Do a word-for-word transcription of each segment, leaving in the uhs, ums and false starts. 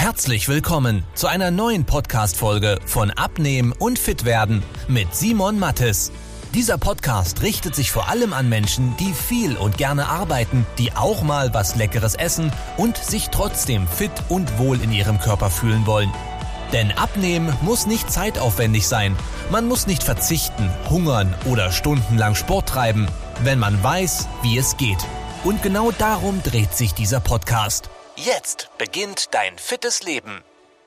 Herzlich willkommen zu einer neuen Podcast-Folge von Abnehmen und Fitwerden mit Simon Mattes. Dieser Podcast richtet sich vor allem an Menschen, die viel und gerne arbeiten, die auch mal was Leckeres essen und sich trotzdem fit und wohl in ihrem Körper fühlen wollen. Denn Abnehmen muss nicht zeitaufwendig sein. Man muss nicht verzichten, hungern oder stundenlang Sport treiben, wenn man weiß, wie es geht. Und genau darum dreht sich dieser Podcast. Jetzt beginnt dein fittes Leben.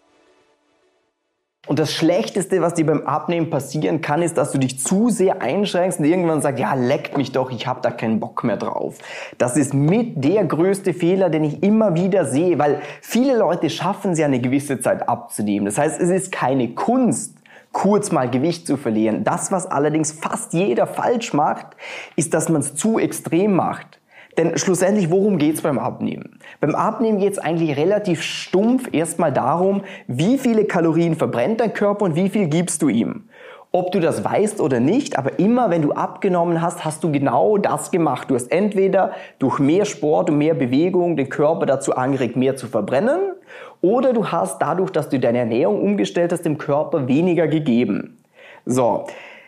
Und das Schlechteste, was dir beim Abnehmen passieren kann, ist, dass du dich zu sehr einschränkst und irgendwann sagst, ja, leckt mich doch, ich habe da keinen Bock mehr drauf. Das ist mit der größte Fehler, den ich immer wieder sehe, weil viele Leute schaffen es ja eine gewisse Zeit abzunehmen. Das heißt, es ist keine Kunst, kurz mal Gewicht zu verlieren. Das, was allerdings fast jeder falsch macht, ist, dass man es zu extrem macht. Denn schlussendlich, worum geht's beim Abnehmen? Beim Abnehmen geht's eigentlich relativ stumpf erstmal darum, wie viele Kalorien verbrennt dein Körper und wie viel gibst du ihm. Ob du das weißt oder nicht, aber immer wenn du abgenommen hast, hast du genau das gemacht. Du hast entweder durch mehr Sport und mehr Bewegung den Körper dazu angeregt, mehr zu verbrennen, oder du hast dadurch, dass du deine Ernährung umgestellt hast, dem Körper weniger gegeben. So,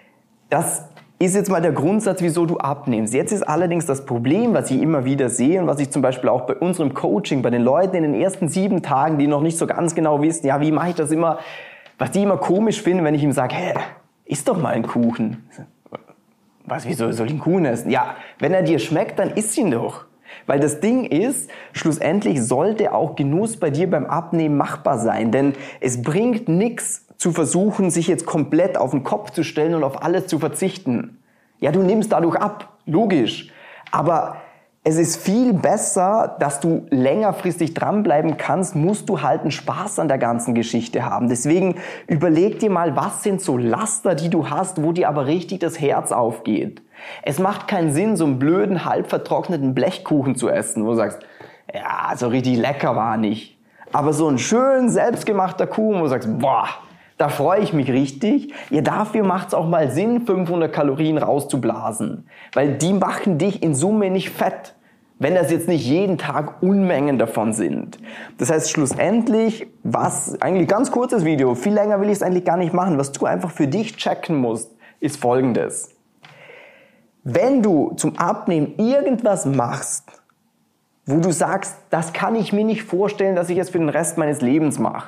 das ist jetzt mal der Grundsatz, wieso du abnimmst. Jetzt ist allerdings das Problem, was ich immer wieder sehe und was ich zum Beispiel auch bei unserem Coaching, bei den Leuten in den ersten sieben Tagen, die noch nicht so ganz genau wissen, ja, wie mache ich das immer, was die immer komisch finden, wenn ich ihm sage, hä, iss doch mal einen Kuchen. Was, wieso soll ich einen Kuchen essen? Ja, wenn er dir schmeckt, dann iss ihn doch. Weil das Ding ist, schlussendlich sollte auch Genuss bei dir beim Abnehmen machbar sein, denn es bringt nichts, zu versuchen, sich jetzt komplett auf den Kopf zu stellen und auf alles zu verzichten. Ja, du nimmst dadurch ab, logisch. Aber es ist viel besser, dass du längerfristig dranbleiben kannst, musst du halt einen Spaß an der ganzen Geschichte haben. Deswegen überleg dir mal, was sind so Laster, die du hast, wo dir aber richtig das Herz aufgeht. Es macht keinen Sinn, so einen blöden, halb vertrockneten Blechkuchen zu essen, wo du sagst, ja, so richtig lecker war nicht. Aber so ein schön selbstgemachter Kuchen, wo du sagst, boah, da freue ich mich richtig. Ja, dafür macht es auch mal Sinn, fünfhundert Kalorien rauszublasen. Weil die machen dich in Summe nicht fett, wenn das jetzt nicht jeden Tag Unmengen davon sind. Das heißt schlussendlich, was, eigentlich ganz kurzes Video, viel länger will ich es eigentlich gar nicht machen, was du einfach für dich checken musst, ist Folgendes. Wenn du zum Abnehmen irgendwas machst, wo du sagst, das kann ich mir nicht vorstellen, dass ich es für den Rest meines Lebens mache,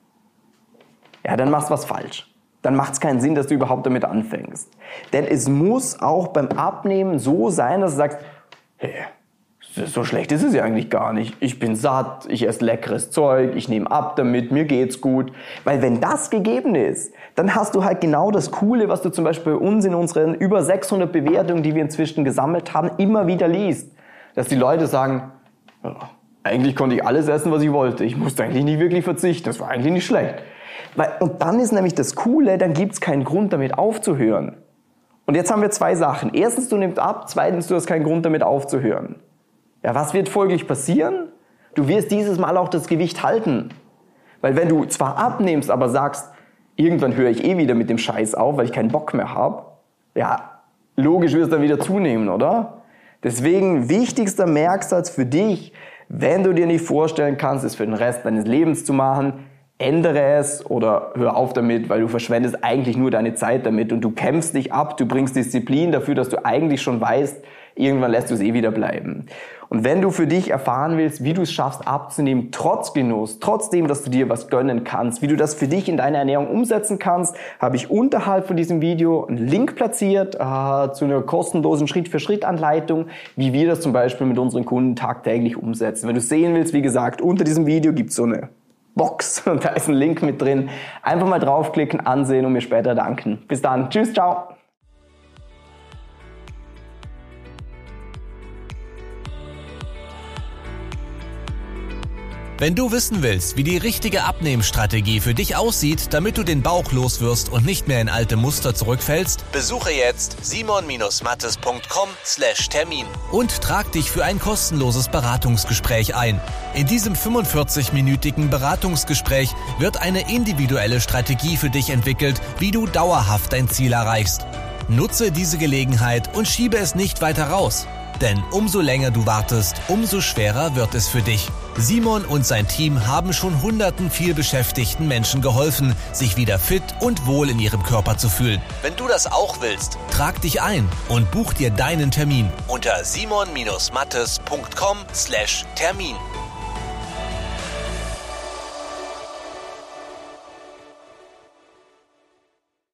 ja, dann machst du was falsch. Dann macht es keinen Sinn, dass du überhaupt damit anfängst. Denn es muss auch beim Abnehmen so sein, dass du sagst, hey, so schlecht ist es ja eigentlich gar nicht. Ich bin satt, ich esse leckeres Zeug, ich nehme ab damit, mir geht's gut. Weil wenn das gegeben ist, dann hast du halt genau das Coole, was du zum Beispiel bei uns in unseren über sechshundert Bewertungen, die wir inzwischen gesammelt haben, immer wieder liest. Dass die Leute sagen, ja, eigentlich konnte ich alles essen, was ich wollte. Ich musste eigentlich nicht wirklich verzichten, das war eigentlich nicht schlecht. Weil, und dann ist nämlich das Coole, dann gibt es keinen Grund, damit aufzuhören. Und jetzt haben wir zwei Sachen. Erstens, du nimmst ab. Zweitens, du hast keinen Grund, damit aufzuhören. Ja, was wird folglich passieren? Du wirst dieses Mal auch das Gewicht halten. Weil wenn du zwar abnimmst, aber sagst, irgendwann höre ich eh wieder mit dem Scheiß auf, weil ich keinen Bock mehr habe, ja, logisch wirst du dann wieder zunehmen, oder? Deswegen, wichtigster Merksatz für dich, wenn du dir nicht vorstellen kannst, es für den Rest deines Lebens zu machen, ändere es oder hör auf damit, weil du verschwendest eigentlich nur deine Zeit damit und du kämpfst dich ab, du bringst Disziplin dafür, dass du eigentlich schon weißt, irgendwann lässt du es eh wieder bleiben. Und wenn du für dich erfahren willst, wie du es schaffst abzunehmen, trotz Genuss, trotzdem, dass du dir was gönnen kannst, wie du das für dich in deiner Ernährung umsetzen kannst, habe ich unterhalb von diesem Video einen Link platziert äh, zu einer kostenlosen Schritt-für-Schritt-Anleitung, wie wir das zum Beispiel mit unseren Kunden tagtäglich umsetzen. Wenn du sehen willst, wie gesagt, unter diesem Video gibt es so eine Box und da ist ein Link mit drin. Einfach mal draufklicken, ansehen und mir später danken. Bis dann. Tschüss, ciao. Wenn du wissen willst, wie die richtige Abnehmstrategie für dich aussieht, damit du den Bauch loswirst und nicht mehr in alte Muster zurückfällst, besuche jetzt simon mattes punkt com slash Termin und trag dich für ein kostenloses Beratungsgespräch ein. In diesem fünfundvierzig-minütigen Beratungsgespräch wird eine individuelle Strategie für dich entwickelt, wie du dauerhaft dein Ziel erreichst. Nutze diese Gelegenheit und schiebe es nicht weiter raus. Denn umso länger du wartest, umso schwerer wird es für dich. Simon und sein Team haben schon hunderten vielbeschäftigten Menschen geholfen, sich wieder fit und wohl in ihrem Körper zu fühlen. Wenn du das auch willst, trag dich ein und buch dir deinen Termin unter simon Mattes punkt com slash Termin.